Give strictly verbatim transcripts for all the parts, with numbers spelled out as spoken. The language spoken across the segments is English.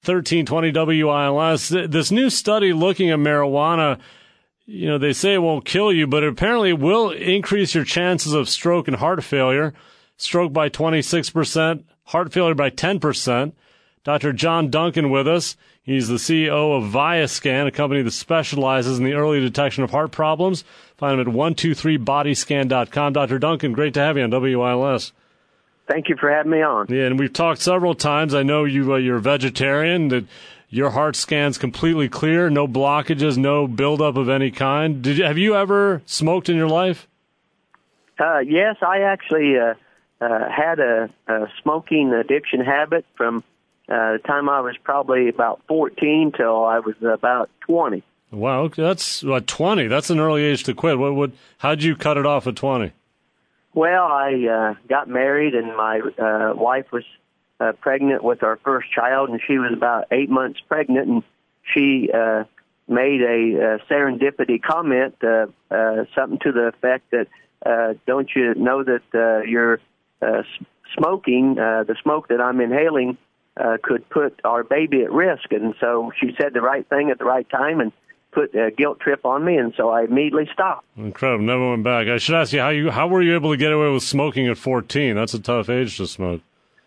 thirteen twenty W I L S. This new study looking at marijuana, you know, they say it won't kill you, but apparently it will increase your chances of stroke and heart failure. Stroke by twenty-six percent, heart failure by ten percent. Doctor John Duncan with us. He's the C E O of Viascan, a company that specializes in the early detection of heart problems. Find him at one two three body scan dot com. Doctor Duncan, great to have you on W I L S. Thank you for having me on. Yeah, and we've talked several times. I know you, uh, you're a vegetarian, that your heart scan's completely clear, no blockages, no buildup of any kind. Did you, have you ever smoked in your life? Uh, yes, I actually uh, uh, had a, a smoking addiction habit from uh, the time I was probably about fourteen till I was about twenty. Wow, okay, that's what, twenty. That's an early age to quit. What would? How'd you cut it off at twenty? Well, I uh, got married, and my uh, wife was uh, pregnant with our first child, and she was about eight months pregnant, and she uh, made a, a serendipity comment, uh, uh, something to the effect that, uh, don't you know that uh, your uh, smoking, uh, the smoke that I'm inhaling, uh, could put our baby at risk? And so she said the right thing at the right time and put a guilt trip on me, and so I immediately stopped. Incredible. Never went back. I should ask you, how you how were you able to get away with smoking at fourteen? That's a tough age to smoke.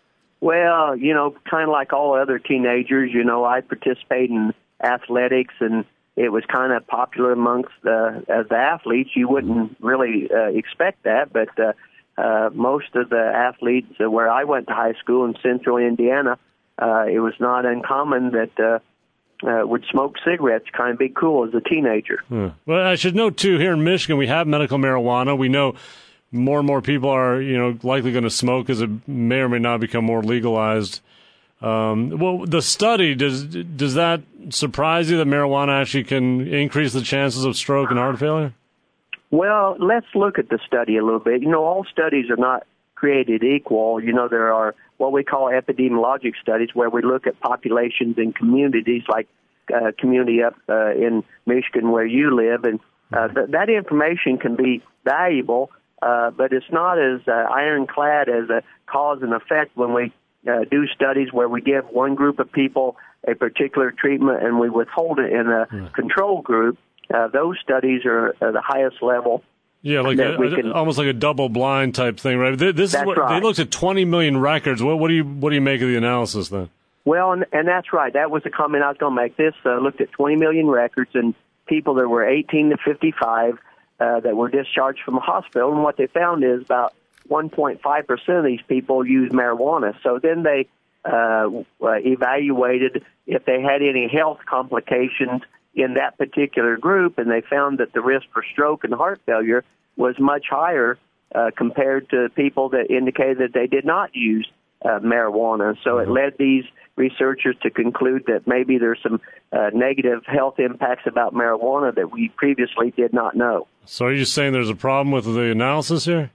Well, you know, kind of like all other teenagers, you know, I participated in athletics, and it was kind of popular amongst the, uh, the athletes. You wouldn't really uh, expect that, but uh, uh, most of the athletes uh, where I went to high school in central Indiana, uh, it was not uncommon that uh, Uh, would smoke cigarettes, kind of be cool as a teenager. Hmm. Well, I should note, too, here in Michigan, we have medical marijuana. We know more and more people are, you know, likely going to smoke as it may or may not become more legalized. Um, well, the study, does does that surprise you that marijuana actually can increase the chances of stroke and heart failure? Well, let's look at the study a little bit. You know, all studies are not created equal. You know, there are what we call epidemiologic studies, where we look at populations in communities like uh, community up uh, in Michigan where you live, and uh, th- that information can be valuable, uh, but it's not as uh, ironclad as a cause and effect when we uh, do studies where we give one group of people a particular treatment and we withhold it in a yeah. control group. Uh, those studies are at the highest level. Yeah, like a, can, almost like a double-blind type thing, right? This is what right. They looked at twenty million records. What, what do you what do you make of the analysis then? Well, and, and that's right. That was the comment I was going to make. This uh, looked at twenty million records and people that were eighteen to fifty-five uh, that were discharged from a hospital, and what they found is about one point five percent of these people used marijuana. So then they uh, evaluated if they had any health complications in that particular group, and they found that the risk for stroke and heart failure was much higher uh, compared to people that indicated that they did not use uh, marijuana. So it led these researchers to conclude that maybe there's some uh, negative health impacts about marijuana that we previously did not know. So are you saying there's a problem with the analysis here?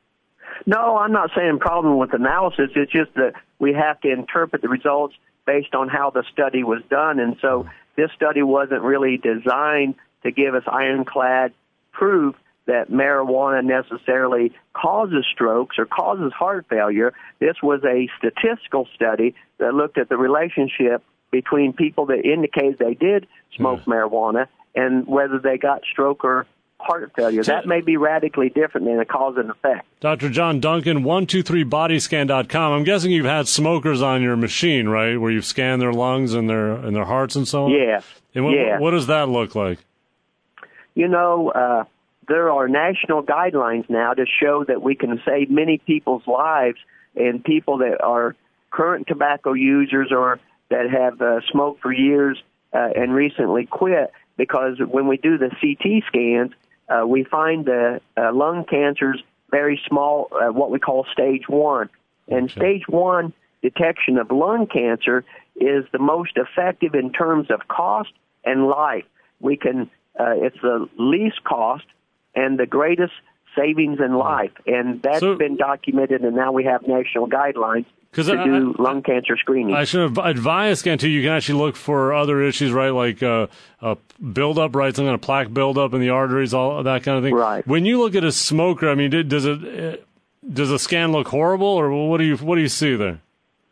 No, I'm not saying problem with analysis. It's just that we have to interpret the results based on how the study was done, and so this study wasn't really designed to give us ironclad proof that marijuana necessarily causes strokes or causes heart failure. This was a statistical study that looked at the relationship between people that indicated they did smoke yeah. marijuana and whether they got stroke or heart failure. That may be radically different than a cause and effect. Doctor John Duncan, one two three body scan dot com. I'm guessing you've had smokers on your machine, right, where you've scanned their lungs and their and their hearts and so on? Yeah. And what, yeah. what does that look like? You know, uh, there are national guidelines now to show that we can save many people's lives, and people that are current tobacco users or that have uh, smoked for years uh, and recently quit, because when we do the C T scans, uh, we find the uh, lung cancers very small, uh, what we call stage one. And okay. stage one detection of lung cancer is the most effective in terms of cost and life. We can, uh, it's the least cost and the greatest savings in life. And that's so, been documented, and now we have national guidelines to I, do lung cancer screening. I should advise, Scan, too, you can actually look for other issues, right, like uh, uh, buildup, right, some kind of plaque buildup in the arteries, all that kind of thing. Right. When you look at a smoker, I mean, does it does a scan look horrible, or what do you what do you see there?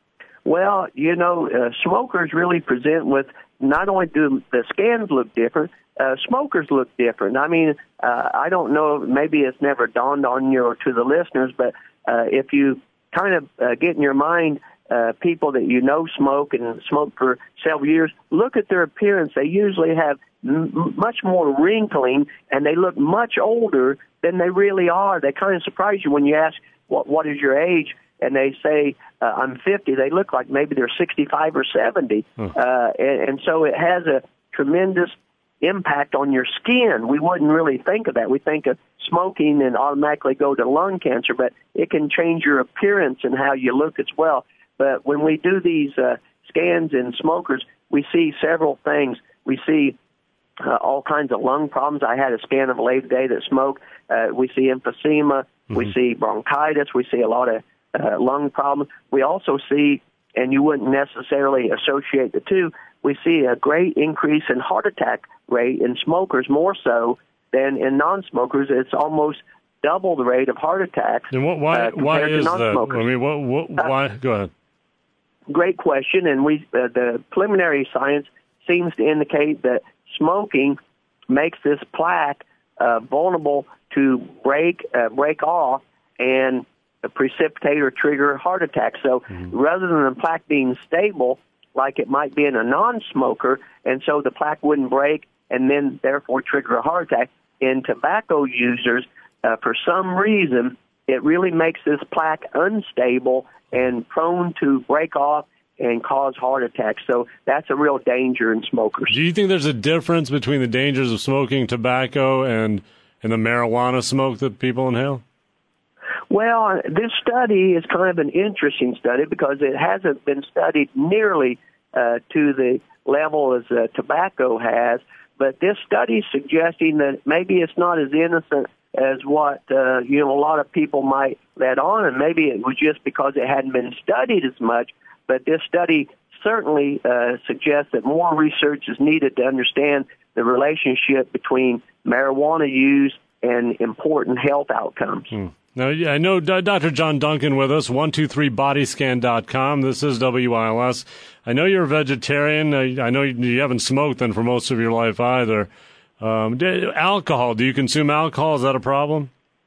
Well, you know, uh, smokers really present with not only do the scans look different, uh, smokers look different. I mean, uh, I don't know, maybe it's never dawned on you or to the listeners, but uh, if you kind of uh, get in your mind uh, people that you know smoke and smoke for several years, look at their appearance. They usually have m- much more wrinkling, and they look much older than they really are. They kind of surprise you when you ask, what, what is your age? And they say, uh, I'm fifty. They look like maybe they're sixty-five or seventy. Hmm. Uh, and, and so it has a tremendous impact on your skin. We wouldn't really think of that. We think of smoking and automatically go to lung cancer, but it can change your appearance and how you look as well. But when we do these uh, scans in smokers, we see several things. We see uh, all kinds of lung problems. I had a scan of a lady today that smoked. Uh, we see emphysema. Mm-hmm. We see bronchitis. We see a lot of uh, lung problems. We also see, and you wouldn't necessarily associate the two, we see a great increase in heart attack rate in smokers, more so than in non-smokers. It's almost double the rate of heart attacks. And what, why, uh, why is that? I mean, what, what, why? Uh, Go ahead. Great question, and we uh, the preliminary science seems to indicate that smoking makes this plaque uh, vulnerable to break uh, break off and precipitate or trigger heart attacks. So mm-hmm. rather than the plaque being stable, like it might be in a non-smoker, and so the plaque wouldn't break and then therefore trigger a heart attack, in tobacco users, uh, for some reason, it really makes this plaque unstable and prone to break off and cause heart attacks. So that's a real danger in smokers. Do you think there's a difference between the dangers of smoking tobacco and, and the marijuana smoke that people inhale? Well, this study is kind of an interesting study because it hasn't been studied nearly uh, to the level as uh, tobacco has, but this study is suggesting that maybe it's not as innocent as what, uh, you know, a lot of people might let on, and maybe it was just because it hadn't been studied as much, but this study certainly uh, suggests that more research is needed to understand the relationship between marijuana use and important health outcomes. Hmm. Now, yeah, I know Doctor John Duncan with us, one two three body scan dot com. This is W I L S. I know you're a vegetarian. I, I know you haven't smoked then for most of your life either. Um, alcohol, do you consume alcohol? Is that a problem?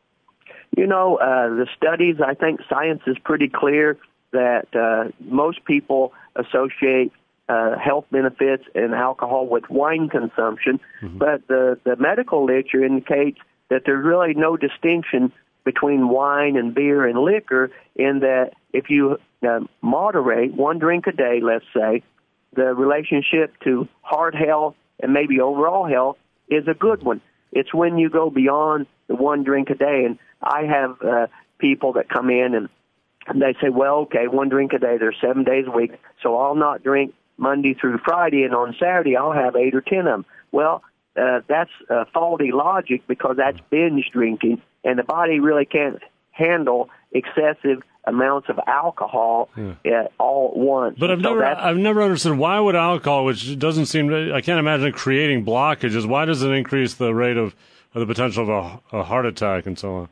You know, uh, the studies, I think science is pretty clear that uh, most people associate uh, health benefits in alcohol with wine consumption, mm-hmm. but the, the medical literature indicates that there's really no distinction between wine and beer and liquor, in that if you uh, moderate one drink a day, let's say, the relationship to heart health and maybe overall health is a good one. It's when you go beyond the one drink a day. And I have uh, people that come in and they say, well, okay, one drink a day, there's seven days a week, so I'll not drink Monday through Friday, and on Saturday I'll have eight or ten of them. Well, uh, that's uh, faulty logic, because that's binge drinking, and the body really can't handle excessive amounts of alcohol yeah. uh, all at once. But I've so never, I've never understood, why would alcohol, which doesn't seem, I can't imagine creating blockages, why does it increase the rate of, of the potential of a, a heart attack and so on?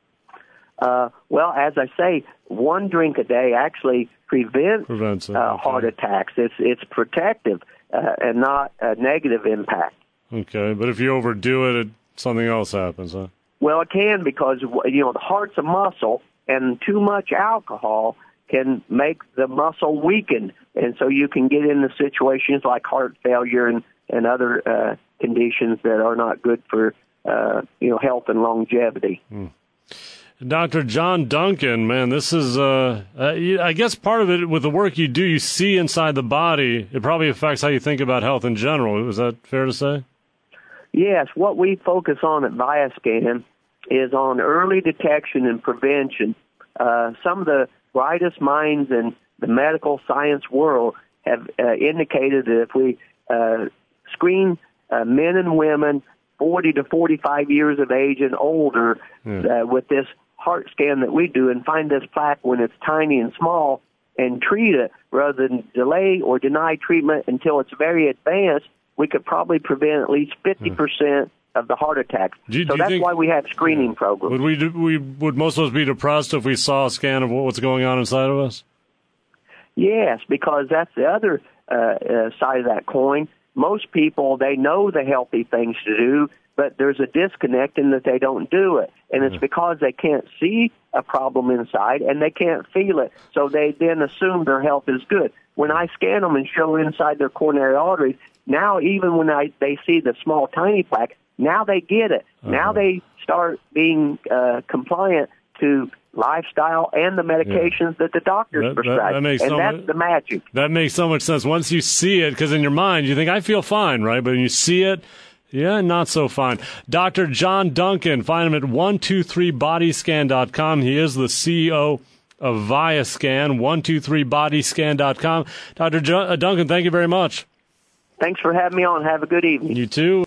Uh, well, as I say, one drink a day actually prevents, prevents it, uh, okay. heart attacks. It's it's protective uh, and not a negative impact. Okay, but if you overdo it, it something else happens, huh? Well, it can, because, you know, the heart's a muscle, and too much alcohol can make the muscle weaken, and so you can get into situations like heart failure and, and other uh, conditions that are not good for, uh, you know, health and longevity. Hmm. Doctor John Duncan, man, this is, uh, uh, I guess part of it with the work you do, you see inside the body, it probably affects how you think about health in general. Is that fair to say? Yes, what we focus on at Bioscan is on early detection and prevention. Uh, some of the brightest minds in the medical science world have uh, indicated that if we uh, screen uh, men and women forty to forty-five years of age and older yeah. uh, with this heart scan that we do, and find this plaque when it's tiny and small and treat it rather than delay or deny treatment until it's very advanced, we could probably prevent at least fifty percent of the heart attacks. Do, so do that's think, why we have screening programs. Would we, do, we would most of us be depressed if we saw a scan of what's going on inside of us? Yes, because that's the other uh, uh, side of that coin. Most people, they know the healthy things to do, but there's a disconnect in that they don't do it. And it's because they can't see a problem inside and they can't feel it. So they then assume their health is good. When I scan them and show inside their coronary arteries, now even when I, they see the small, tiny plaque, now they get it. Uh-huh. Now they start being uh, compliant to lifestyle and the medications yeah. that the doctors that, prescribe. That, that makes and so that's much, the magic. That makes so much sense. Once you see it, because in your mind you think, I feel fine, right? But when you see it, yeah, not so fine. Doctor John Duncan, find him at one two three body scan dot com. He is the C E O of ViaScan, one two three body scan dot com. Doctor Jo- uh, Duncan, thank you very much. Thanks for having me on. Have a good evening. You too.